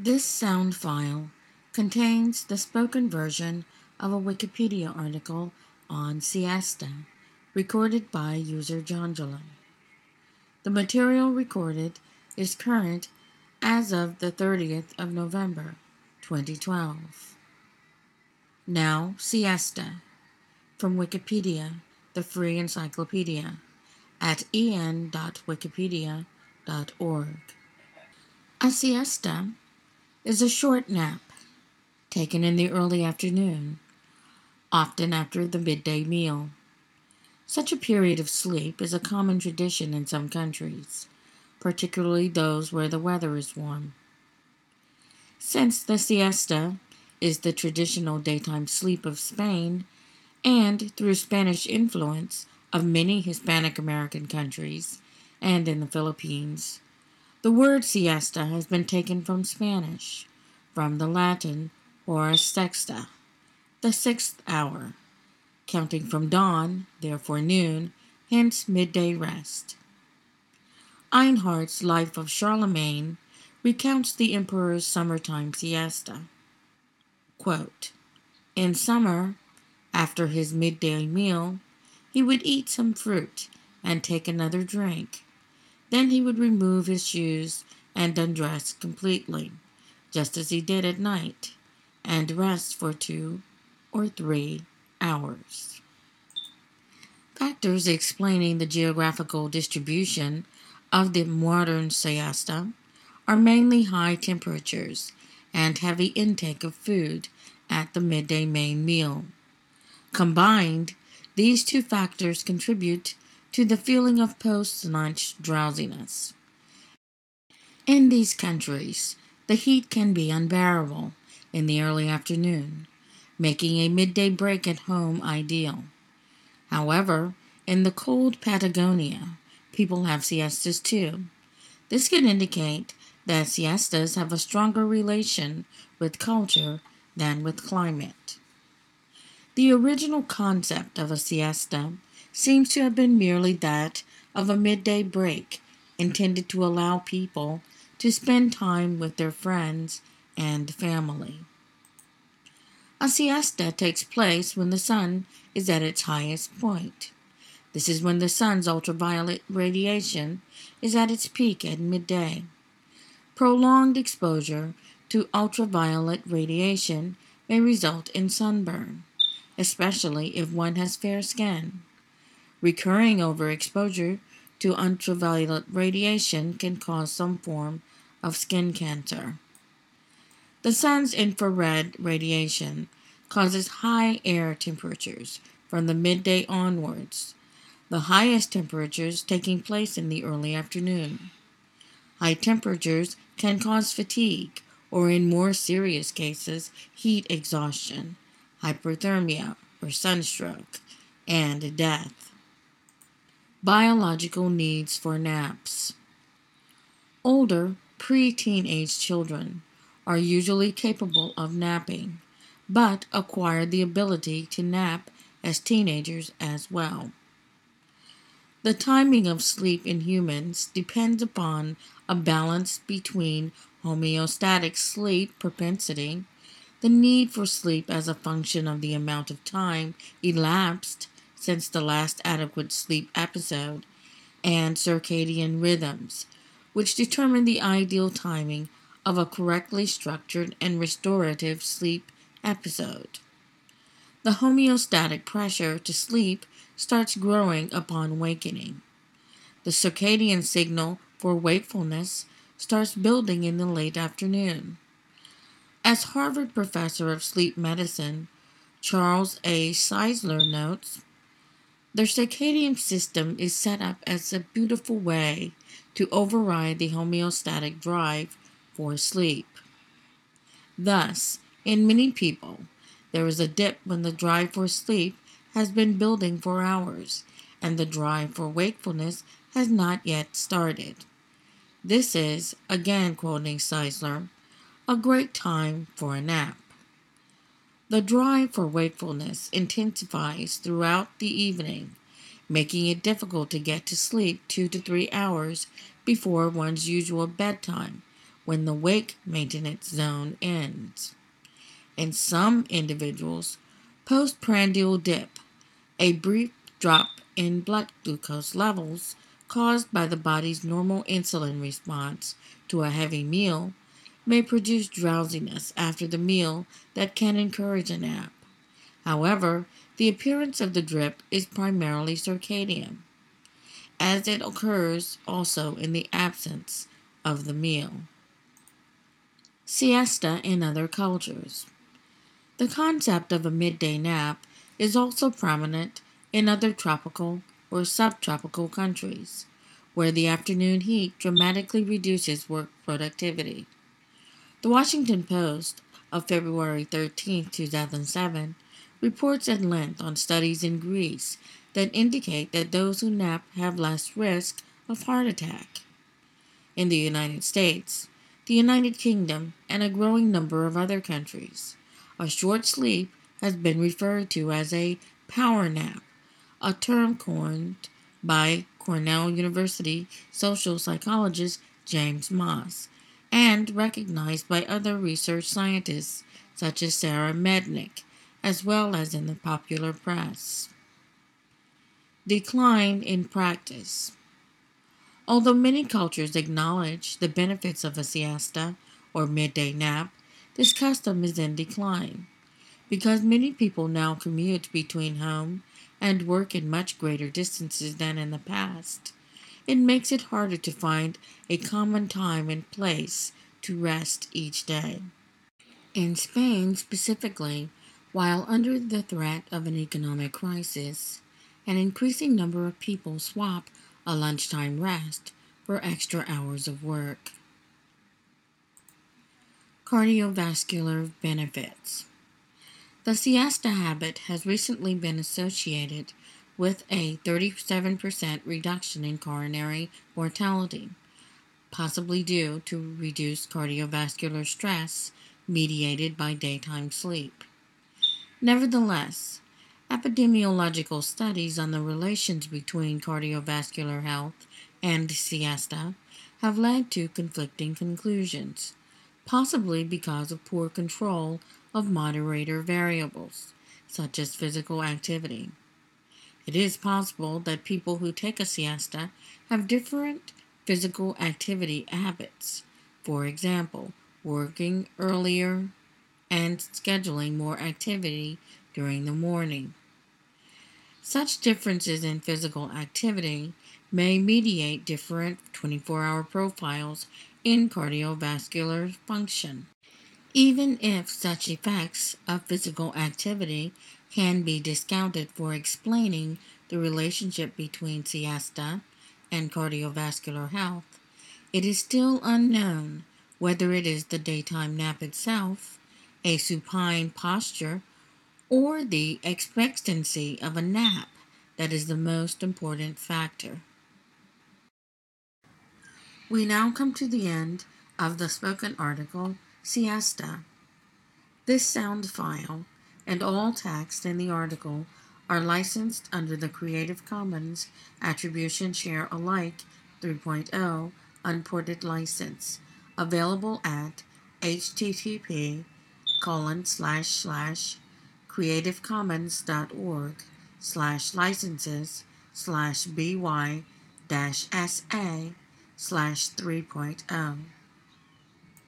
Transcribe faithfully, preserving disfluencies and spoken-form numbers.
This sound file contains the spoken version of a Wikipedia article on siesta, recorded by user Jonjolin. The material recorded is current as of the thirtieth of November, twenty twelve. Now, siesta, from Wikipedia, the free encyclopedia, at en dot wikipedia dot org. A siesta is a short nap taken in the early afternoon, often after the midday meal. Such a period of sleep is a common tradition in some countries, particularly those where the weather is warm. Since the siesta is the traditional daytime sleep of Spain, and through Spanish influence of many Hispanic American countries and in the Philippines, the word siesta has been taken from Spanish, from the Latin hora sexta, the sixth hour, counting from dawn, therefore noon, hence midday rest. Einhardt's Life of Charlemagne recounts the emperor's summertime siesta. Quote, in summer, after his midday meal, he would eat some fruit and take another drink. Then he would remove his shoes and undress completely, just as he did at night, and rest for two or three hours. Factors explaining the geographical distribution of the modern siesta are mainly high temperatures and heavy intake of food at the midday main meal. Combined, these two factors contribute to the feeling of post-lunch drowsiness. In these countries, the heat can be unbearable in the early afternoon, making a midday break at home ideal. However, in the cold Patagonia, people have siestas too. This can indicate that siestas have a stronger relation with culture than with climate. The original concept of a siesta seems to have been merely that of a midday break intended to allow people to spend time with their friends and family. A siesta takes place when the sun is at its highest point. This is when the sun's ultraviolet radiation is at its peak at midday. Prolonged exposure to ultraviolet radiation may result in sunburn, especially if one has fair skin. Recurring overexposure to ultraviolet radiation can cause some form of skin cancer. The sun's infrared radiation causes high air temperatures from the midday onwards, the highest temperatures taking place in the early afternoon. High temperatures can cause fatigue, or in more serious cases, heat exhaustion, hyperthermia, or sunstroke, and death. Biological needs for naps. Older, pre-teenage children are usually capable of napping, but acquire the ability to nap as teenagers as well. The timing of sleep in humans depends upon a balance between homeostatic sleep propensity, the need for sleep as a function of the amount of time elapsed since the last adequate sleep episode, and circadian rhythms, which determine the ideal timing of a correctly structured and restorative sleep episode. The homeostatic pressure to sleep starts growing upon wakening. The circadian signal for wakefulness starts building in the late afternoon. As Harvard professor of sleep medicine Charles A. Czeisler notes, their circadian system is set up as a beautiful way to override the homeostatic drive for sleep. Thus, in many people, there is a dip when the drive for sleep has been building for hours, and the drive for wakefulness has not yet started. This is, again quoting Czeisler, a great time for a nap. The drive for wakefulness intensifies throughout the evening, making it difficult to get to sleep two to three hours before one's usual bedtime, when the wake maintenance zone ends. In some individuals, postprandial dip, a brief drop in blood glucose levels caused by the body's normal insulin response to a heavy meal, may produce drowsiness after the meal that can encourage a nap. However, the appearance of the drip is primarily circadian, as it occurs also in the absence of the meal. Siesta in other cultures. The concept of a midday nap is also prominent in other tropical or subtropical countries, where the afternoon heat dramatically reduces work productivity. The Washington Post of February thirteenth, two thousand seven, reports at length on studies in Greece that indicate that those who nap have less risk of heart attack. In the United States, the United Kingdom, and a growing number of other countries, a short sleep has been referred to as a power nap, a term coined by Cornell University social psychologist James Moss, and recognized by other research scientists such as Sarah Mednick, as well as in the popular press. Decline in practice. Although many cultures acknowledge the benefits of a siesta or midday nap, this custom is in decline. Because many people now commute between home and work in much greater distances than in the past, it makes it harder to find a common time and place to rest each day. In Spain specifically, while under the threat of an economic crisis, an increasing number of people swap a lunchtime rest for extra hours of work. Cardiovascular benefits. The siesta habit has recently been associated with a thirty-seven percent reduction in coronary mortality, possibly due to reduced cardiovascular stress mediated by daytime sleep. Nevertheless, epidemiological studies on the relations between cardiovascular health and siesta have led to conflicting conclusions, possibly because of poor control of moderator variables, such as physical activity. It is possible that people who take a siesta have different physical activity habits, for example, working earlier and scheduling more activity during the morning. Such differences in physical activity may mediate different twenty-four hour profiles in cardiovascular function. Even if such effects of physical activity can be discounted for explaining the relationship between siesta and cardiovascular health, it is still unknown whether it is the daytime nap itself, a supine posture, or the expectancy of a nap that is the most important factor. We now come to the end of the spoken article, Siesta. This sound file and all text in the article are licensed under the Creative Commons Attribution Share Alike three point oh Unported License, available at http colon slash slash creativecommons.org slash licenses slash by dash sa slash 3.0.